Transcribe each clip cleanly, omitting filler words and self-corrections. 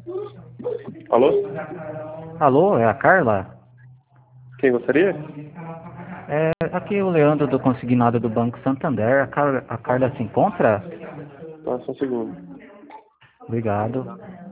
Alô? Alô, é a Carla? Quem gostaria? Aqui é o Leandro do Consignado do Banco Santander. A Carla se encontra? Só um segundo. Obrigado.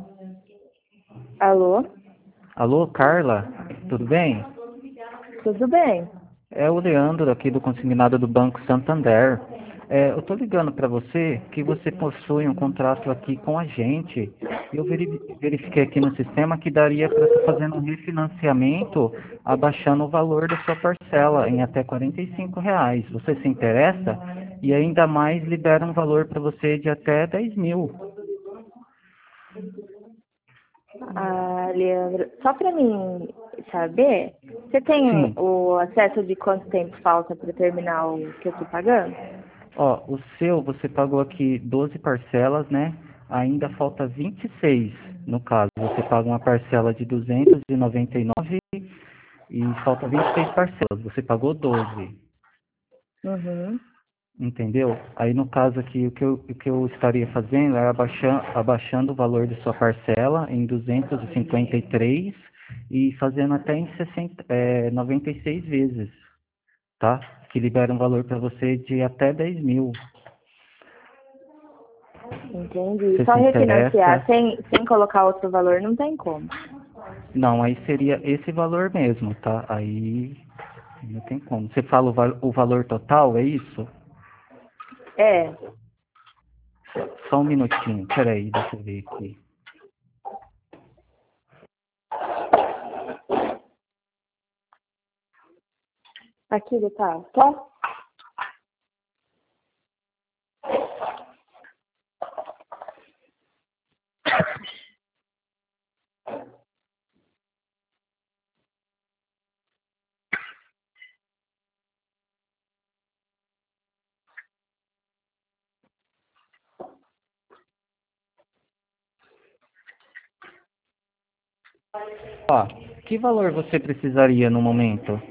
Alô? Alô, Carla, tudo bem? Tudo bem? É o Leandro aqui do Consignado do Banco Santander. Eu estou ligando para você que você possui um contrato aqui com a gente. Eu verifiquei aqui no sistema que daria para estar fazendo um refinanciamento abaixando o valor da sua parcela em até R$ 45. Você se interessa? E ainda mais libera um valor para você de até 10 mil. Ah, Leandro, só para mim saber, você tem Sim. o acesso de quanto tempo falta para terminar o que eu tô pagando? Ó, o seu, você pagou aqui 12 parcelas, né? Ainda falta 26, no caso. Você paga uma parcela de 299 e falta 26 parcelas. Você pagou 12, Uhum. entendeu? Aí, no caso aqui, o que eu estaria fazendo é abaixando o valor de sua parcela em 253 e fazendo até em 96 vezes, tá? Que libera um valor para você de até 10 mil. Entendi. Você Só se refinanciar interessa? sem colocar outro valor não tem como. Não, aí seria esse valor mesmo, tá? Aí não tem como. Você fala o valor total, é isso? É, Só um minutinho, peraí, deixa eu ver aqui. aqui tá. Só? Ó, que valor você precisaria no momento?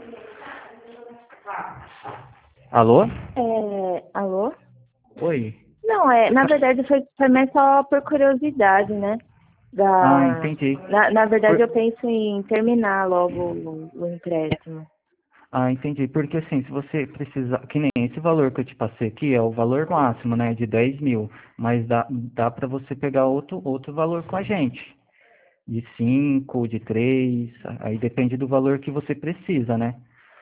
Alô? Alô? Oi? Não, na verdade foi mais só por curiosidade, né? Ah, Da, entendi. na verdade Por- eu penso em terminar logo o empréstimo. Ah, entendi. Porque assim, se você precisar, que nem esse valor que eu te passei aqui é o valor máximo, né, de 10 mil. Mas dá para você pegar outro valor com a gente. De 5, de 3, aí depende do valor que você precisa, né?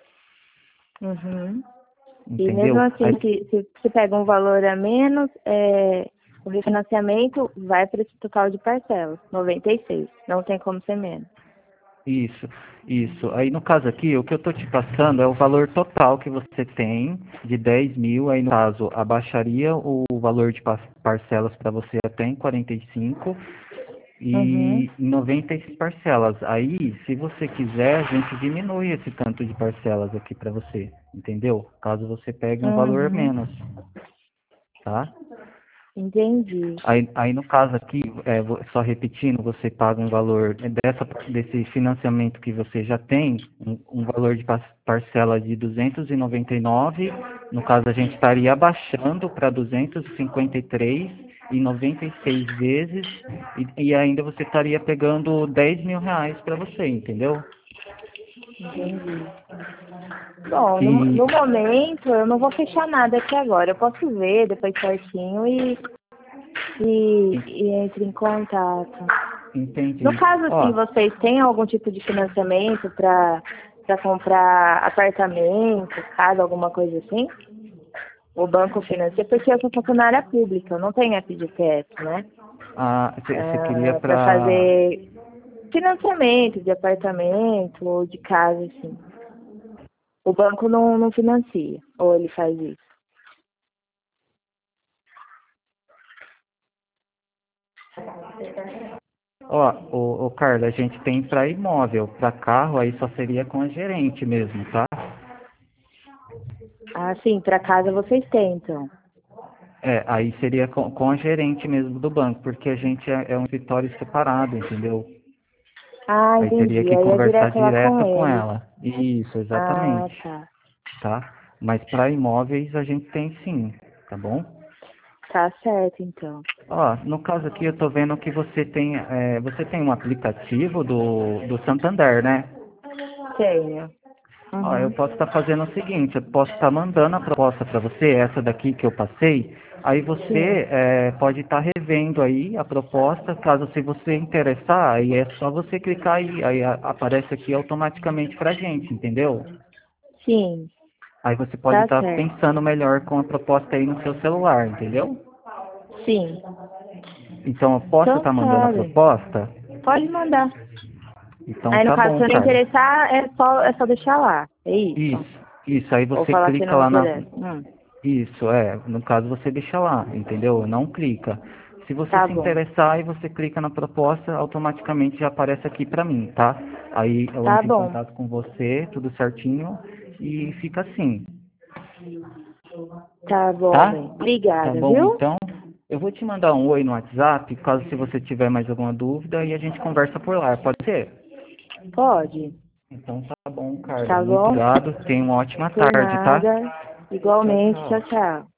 Uhum. E mesmo Entendeu? assim, se pega um valor a menos, o refinanciamento vai para esse total de parcelas, 96. Não tem como ser menos. Isso, isso. Aí no caso aqui, o que eu tô te passando é o valor total que você tem de 10 mil. Aí no caso, abaixaria o valor de parcelas para você até em 45 Uhum. e em 96 parcelas. Aí, se você quiser, a gente diminui esse tanto de parcelas aqui para você, entendeu? Caso você pegue um valor Uhum. menos, tá? Entendi. Aí no caso aqui, só repetindo, você paga um valor desse financiamento que você já tem, um valor de parcela de 299. No caso, a gente estaria abaixando para 253 e 96 vezes, e ainda você estaria pegando 10 mil reais para você, entendeu? Entendi. Bom, E, no momento eu não vou fechar nada aqui agora. Eu posso ver depois certinho e entre em contato. No entendi. caso, assim, Ó, vocês têm algum tipo de financiamento para comprar apartamento, casa, alguma coisa assim? O banco financia, porque eu sou funcionária pública, eu não tenho FGTS, né? você queria Para para... fazer financiamento de apartamento ou de casa, assim. O banco não financia, ou ele faz isso. Ó, o Carlos, a gente tem para imóvel, para carro aí só seria com a gerente mesmo, tá? Ah, sim, para casa vocês têm, então. Aí seria com a gerente mesmo do banco, porque a gente é um escritório separado, entendeu? Ah, Aí teria entendi. que Aí é conversar direto lá com direto com eles. ela. Isso, Ah, exatamente, tá. tá? Mas para imóveis a gente tem sim, tá bom? Tá certo, então. Ó, no caso aqui eu tô vendo que você tem um aplicativo do Santander, né? Tenho. Ó, eu Uhum. posso estar fazendo o seguinte, eu posso estar mandando a proposta para você, essa daqui que eu passei, aí Sim. você pode estar revendo aí a proposta, caso se você interessar, aí é só você clicar aí aparece aqui automaticamente pra gente, entendeu? Sim. Aí você pode Tá estar certo. pensando melhor com a proposta aí no seu celular, entendeu? Sim. Então eu posso Então estar mandando a tá, bem. proposta? Pode mandar. Então Aí no tá caso, bom, se eu não Carla. interessar, é só deixar lá. É isso. Isso, aí Ou você falar que clica não lá na. interessa. Isso, no caso você deixa lá, entendeu? Não clica. Se você Tá se bom. interessar e você clica na proposta, automaticamente já aparece aqui pra mim, tá? Aí eu Tá entro em bom. contato com você, tudo certinho, e fica assim, Tá bom, tá? bem. Tá Obrigada, bom, viu? então. Eu vou te mandar um oi no WhatsApp, caso se você tiver mais alguma dúvida, e a gente conversa por lá, pode ser? Pode. Então tá bom, Carla. Tá Muito bom? obrigado. Tenha uma ótima Por tarde, tá? nada. Tchau, Igualmente. Tchau, tchau. tchau.